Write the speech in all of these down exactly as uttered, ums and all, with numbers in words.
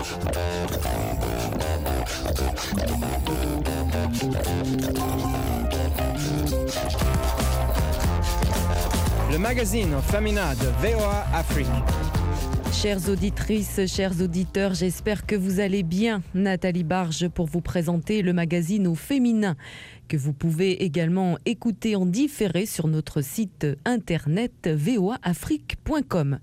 Le magazine Femina de V O A Afrique. Chères auditrices, chers auditeurs, j'espère que vous allez bien. Nathalie Barge pour vous présenter le magazine au féminin que vous pouvez également écouter en différé sur notre site internet v o a afrique point com.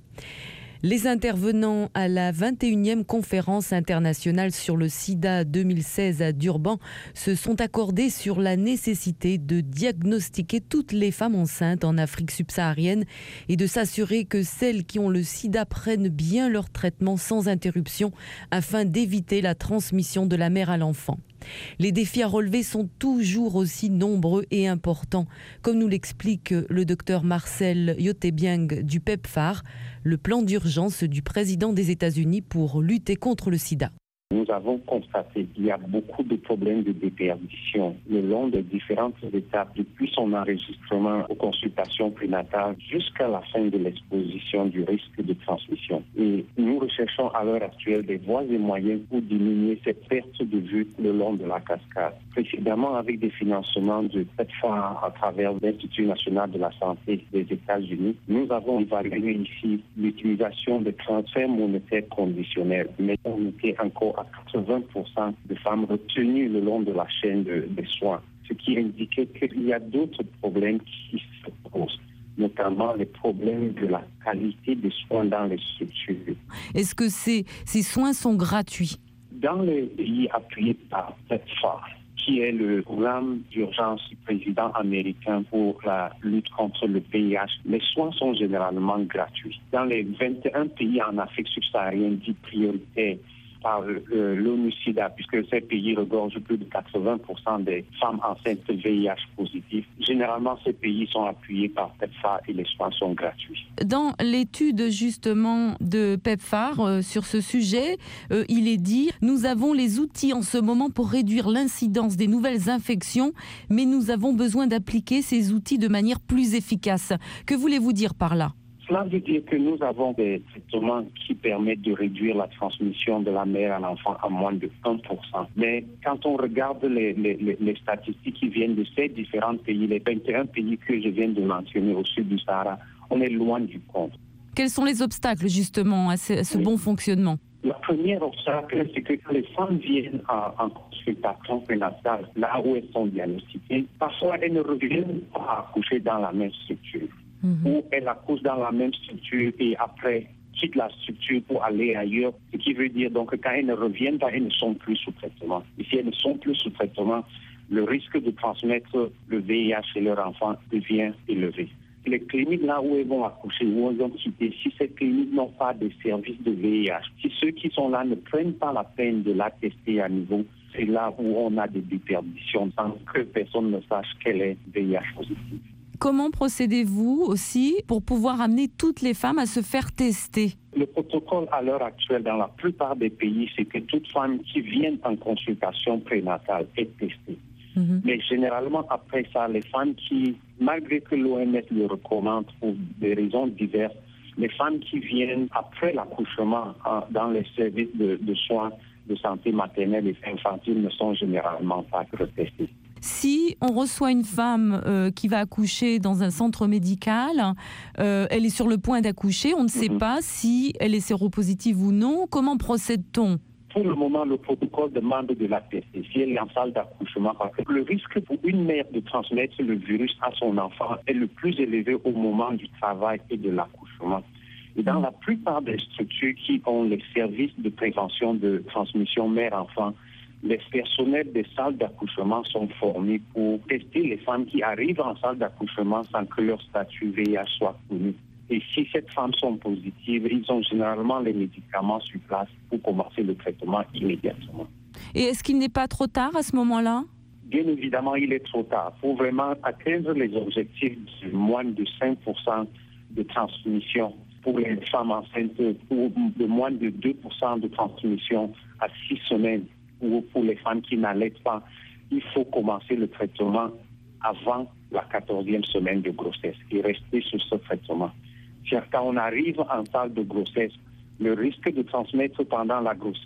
Les intervenants à la vingt et unième conférence internationale sur le sida deux mille seize à Durban se sont accordés sur la nécessité de diagnostiquer toutes les femmes enceintes en Afrique subsaharienne et de s'assurer que celles qui ont le sida prennent bien leur traitement sans interruption afin d'éviter la transmission de la mère à l'enfant. Les défis à relever sont toujours aussi nombreux et importants, comme nous l'explique le docteur Marcel Yotebiang du PEPFAR, le plan d'urgence du président des États-Unis pour lutter contre le sida. Nous avons constaté qu'il y a beaucoup de problèmes de déperdition le long des différentes étapes, depuis son enregistrement aux consultations prénatales jusqu'à la fin de l'exposition du risque de transmission. Et nous recherchons à l'heure actuelle des voies et moyens pour diminuer cette perte de vue le long de la cascade. Précédemment, avec des financements de PEPFAR à travers l'Institut national de la santé des États-Unis, nous avons évalué ici l'utilisation de transferts monétaires conditionnels, mais on était encore à quatre-vingts pour cent de femmes retenues le long de la chaîne de, de soins, ce qui indiquait qu'il y a d'autres problèmes qui se posent, notamment les problèmes de la qualité des soins dans les structures. Est-ce que ces, ces soins sont gratuits? Dans les pays appuyés par PEPFAR, qui est le programme d'urgence du président américain pour la lutte contre le V I H, les soins sont généralement gratuits. Dans les vingt et un pays en Afrique subsaharienne dits prioritaires par l'ONU-SIDA, puisque ces pays regorgent plus de quatre-vingts pour cent des femmes enceintes V I H positives. Généralement, ces pays sont appuyés par PEPFAR et les soins sont gratuits. Dans l'étude justement de PEPFAR euh, sur ce sujet, euh, il est dit « Nous avons les outils en ce moment pour réduire l'incidence des nouvelles infections, mais nous avons besoin d'appliquer ces outils de manière plus efficace. » Que voulez-vous dire par là ? Cela veut dire que nous avons des traitements qui permettent de réduire la transmission de la mère à l'enfant à moins de un pour cent. Mais quand on regarde les, les, les statistiques qui viennent de ces différents pays, les vingt et un pays que je viens de mentionner au sud du Sahara, on est loin du compte. Quels sont les obstacles justement à ce, à ce oui. bon fonctionnement ? Le premier obstacle, c'est que quand les femmes viennent en, en consultation prénatale, là où elles sont diagnostiquées, parfois elles ne reviennent pas accoucher dans la même structure. Mmh. Ou elles accouchent dans la même structure et après quittent la structure pour aller ailleurs. Ce qui veut dire donc que quand elles ne reviennent pas, elles ne sont plus sous traitement. Et si elles ne sont plus sous traitement, le risque de transmettre le V I H chez leur enfant devient élevé. Les cliniques là où elles vont accoucher, où elles ont quitté, si ces cliniques n'ont pas de service de V I H, si ceux qui sont là ne prennent pas la peine de l'attester à niveau, c'est là où on a des déperditions sans que personne ne sache qu'elle est V I H positive. Comment procédez-vous aussi pour pouvoir amener toutes les femmes à se faire tester ? Le protocole à l'heure actuelle dans la plupart des pays, c'est que toute femme qui vient en consultation prénatale est testée. Mmh. Mais généralement, après ça, les femmes qui, malgré que l'O M S le recommande pour des raisons diverses, les femmes qui viennent après l'accouchement dans les services de, de soins de santé maternelle et infantile ne sont généralement pas retestées. Si on reçoit une femme euh, qui va accoucher dans un centre médical, euh, elle est sur le point d'accoucher, on ne sait mm-hmm. pas si elle est séropositive ou non. Comment procède-t-on ? Pour le moment, le protocole demande de la tester si elle est en salle d'accouchement, parce que le risque pour une mère de transmettre le virus à son enfant est le plus élevé au moment du travail et de l'accouchement. Et dans la plupart des structures qui ont les services de prévention de transmission mère-enfant, les personnels des salles d'accouchement sont formés pour tester les femmes qui arrivent en salle d'accouchement sans que leur statut V I H soit connu. Et si ces femmes sont positives, ils ont généralement les médicaments sur place pour commencer le traitement immédiatement. Et est-ce qu'il n'est pas trop tard à ce moment-là ? Bien évidemment, il est trop tard. Pour vraiment atteindre les objectifs de moins de cinq pour cent de transmission pour les femmes enceintes, ou de moins de deux pour cent de transmission à six semaines, ou pour les femmes qui n'allaitent pas, il faut commencer le traitement avant la quatorzième semaine de grossesse et rester sur ce traitement. Car quand on arrive en salle de grossesse, le risque de transmettre pendant la grossesse